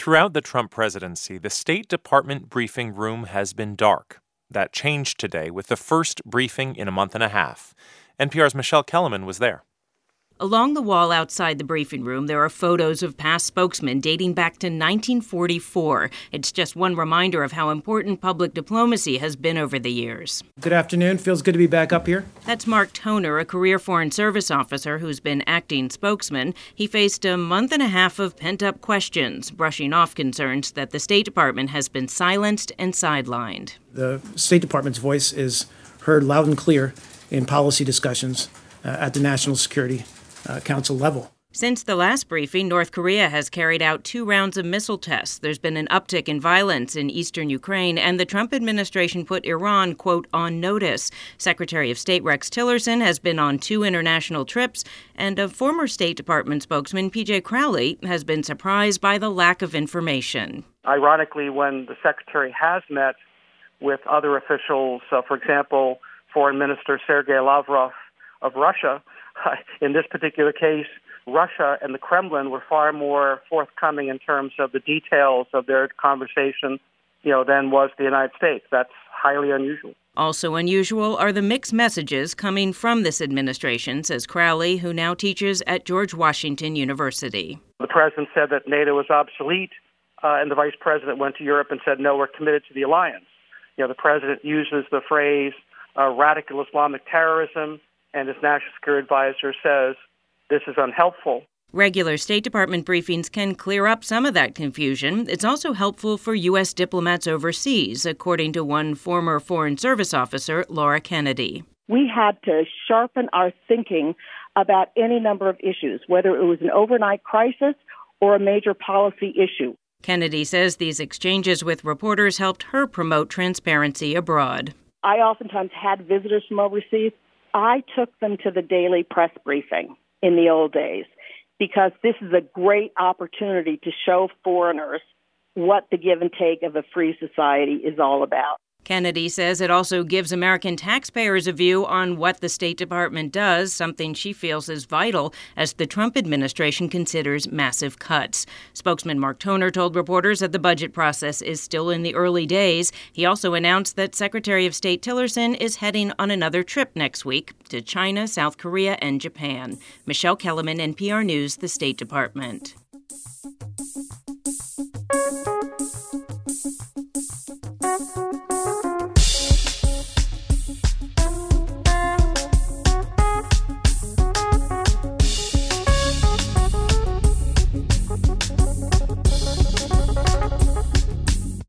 Throughout the Trump presidency, the State Department briefing room has been dark. That changed today with the first briefing in a month and a half. NPR's Michelle Kellerman was there. Along the wall outside the briefing room, there are photos of past spokesmen dating back to 1944. It's just one reminder of how important public diplomacy has been over the years. Good afternoon. Feels good to be back up here. That's Mark Toner, a career Foreign Service officer who's been acting spokesman. He faced a month and a half of pent-up questions, brushing off concerns that the State Department has been silenced and sidelined. The State Department's voice is heard loud and clear in policy discussions at the National Security Council level. Since the last briefing, North Korea has carried out 2 rounds of missile tests. There's been an uptick in violence in eastern Ukraine, and the Trump administration put Iran, quote, on notice. Secretary of State Rex Tillerson has been on 2 international trips, and a former State Department spokesman, P.J. Crowley, has been surprised by the lack of information. Ironically, when the secretary has met with other officials, for example, Foreign Minister Sergei Lavrov of Russia, in this particular case, Russia and the Kremlin were far more forthcoming in terms of the details of their conversation, than was the United States. That's highly unusual. Also unusual are the mixed messages coming from this administration, says Crowley, who now teaches at George Washington University. The president said that NATO was obsolete, and the vice president went to Europe and said, no, we're committed to the alliance. The president uses the phrase radical Islamic terrorism, and his national security advisor says this is unhelpful. Regular State Department briefings can clear up some of that confusion. It's also helpful for U.S. diplomats overseas, according to one former Foreign Service officer, Laura Kennedy. We had to sharpen our thinking about any number of issues, whether it was an overnight crisis or a major policy issue. Kennedy says these exchanges with reporters helped her promote transparency abroad. I oftentimes had visitors from overseas. I took them to the daily press briefing in the old days because this is a great opportunity to show foreigners what the give and take of a free society is all about. Kennedy says it also gives American taxpayers a view on what the State Department does, something she feels is vital as the Trump administration considers massive cuts. Spokesman Mark Toner told reporters that the budget process is still in the early days. He also announced that Secretary of State Tillerson is heading on another trip next week to China, South Korea, and Japan. Michelle Kellerman, NPR News, the State Department.